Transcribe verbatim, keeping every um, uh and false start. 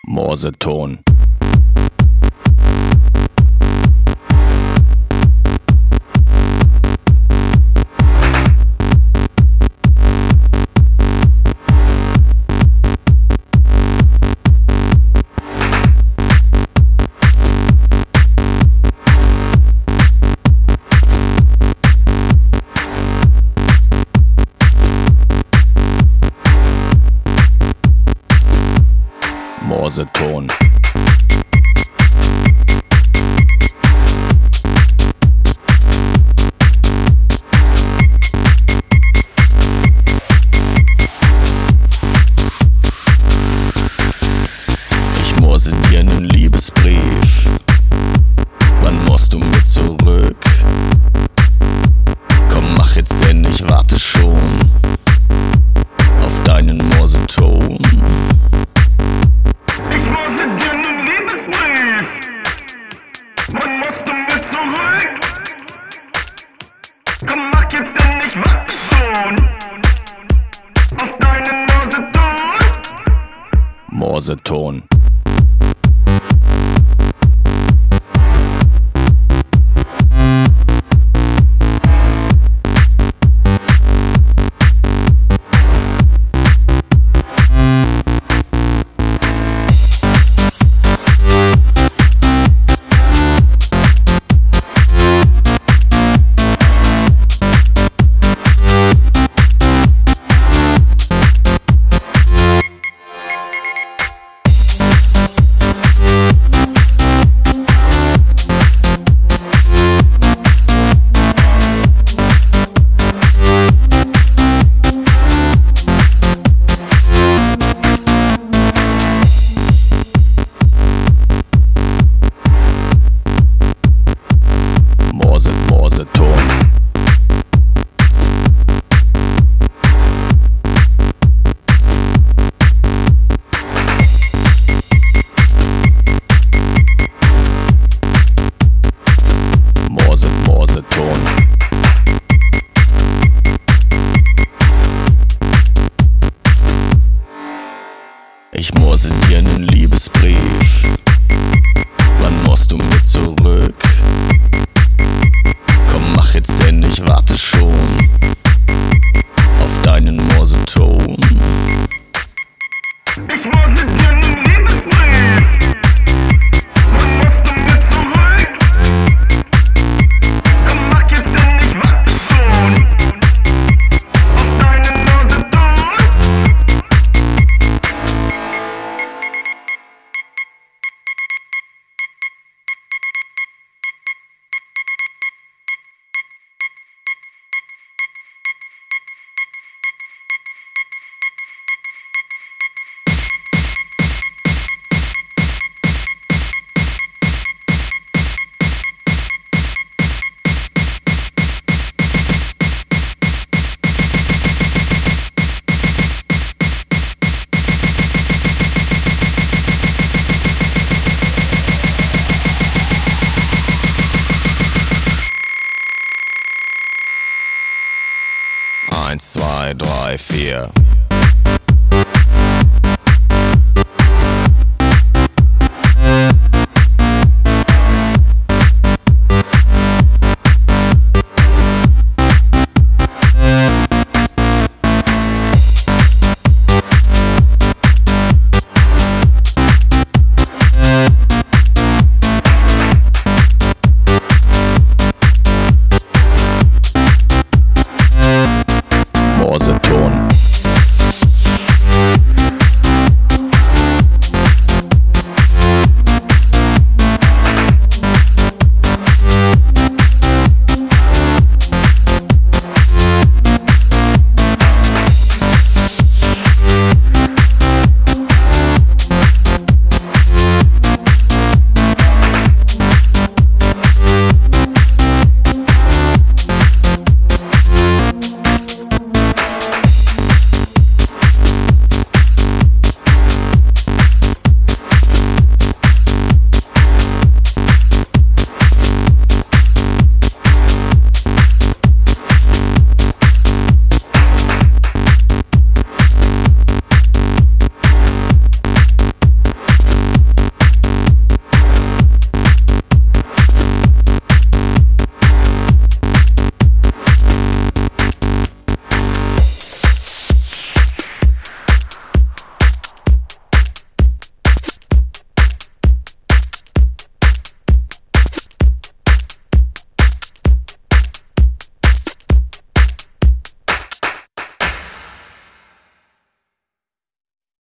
Morseton. Morseton. Ich morse dir nen Liebesbrief. Wann musst du mit zurück? Komm, mach jetzt denn, ich warte schon auf deinen Morseton. Wann musst du mir zurück? Komm, mach jetzt denn, ich warte schon auf deinen Morseton. Morseton. Ich morse dir nen Liebesbrief. Wann musst du mit zurück? Komm, mach jetzt denn, ich warte schon auf deinen Morseton. Ich morse dir nen Liebesbrief. Wann musst du mir zurück? Komm, mach jetzt denn, ich warte schon auf deinen Morseton. Eins, zwei, drei, vier. Morseton.